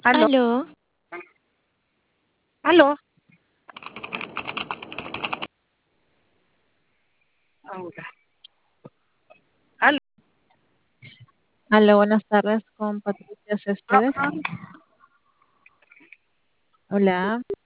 Aló, Aló, aló. Ahora, aló. aló, buenas tardes con Patricia Céspedes. Ah, Hola,